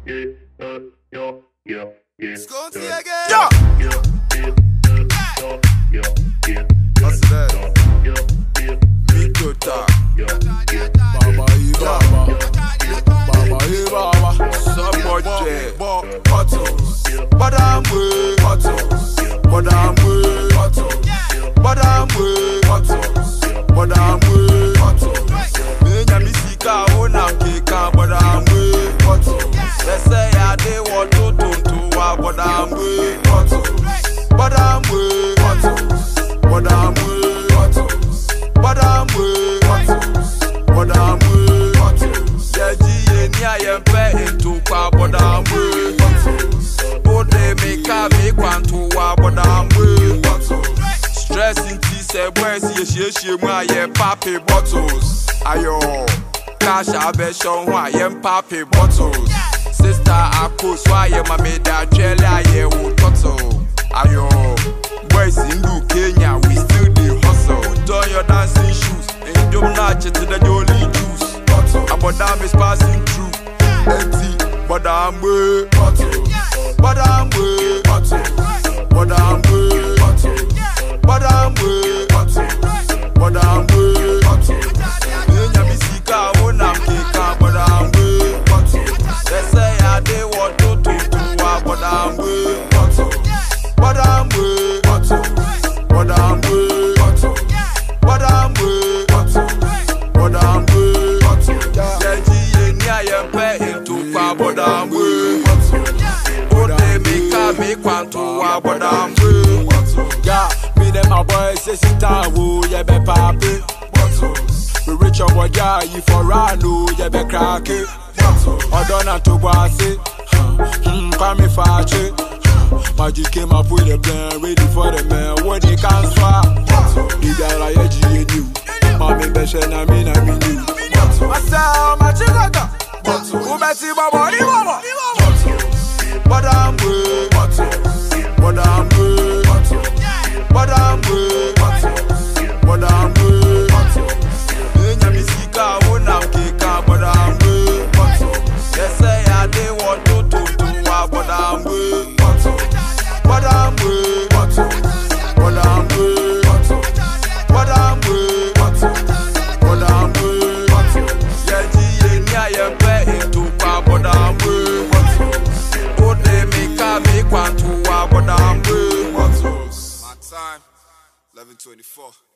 Scotty again. Yeah. What's that? Mikota. Baba Ibaba. Baba Ibaba. Support bottles. But I'm way. Bottles. But I'm way. Bottles. But I'm way. Bottles. But I'm way. Bottles. Menya misika ona keka. But I'm way. Bottles. They say I dey want to but I'm way. Bottles. But I'm way. Bottles. But I'm way. Bottles. But I'm way. Bottles. But I'm way. Bottles. Yeah, G.N.I. am pay into kwa. But I'm way. Bottles. Oh, they make a make one to wa. But I'm way. Bottles. Stress in tea, say, boy, see, my papi bottles. Ayo, cash, I bet show why I'm papi bottles. Sister, I could sway my made a jelly, I would tottle. Ayo, boys in Kenya, we still the hustle. Turn your dancing shoes, and don't notch it to the jolly juice. But I'm is passing through, empty, but I'm way. But I'm way. But I'm way. But I'm way. But I'm way. Menya misika wona keka, but I'm way. They say I dey want to but I'm way. But I'm way. But I'm way. But I'm way. But I'm way. Yeah, G.N.I. am pay into but I'm way. Oh, they make one to but I'm way. Yeah, me them my boys say sit down, yeah, be papi. We reach your boy, yeah, you for run, yeah, be crack it. Odona to bossy, come fetch it. Magic came up with a plan, ready for the man. What they can't swap. The guy like G.N.U. Mommy best and I mean you. Myself, my chicago. Who bet you baba? But I'm way. But I'm way. But I'm way. But I'm way. Menya misika wona keka, but I'm way. They say I dey want to but I'm way. But I'm way. But I'm way. But I'm way. But I'm way. Yeah, G.N.I. am pay into but I'm way. Oh, they make one to but I'm way. My time, 11:24.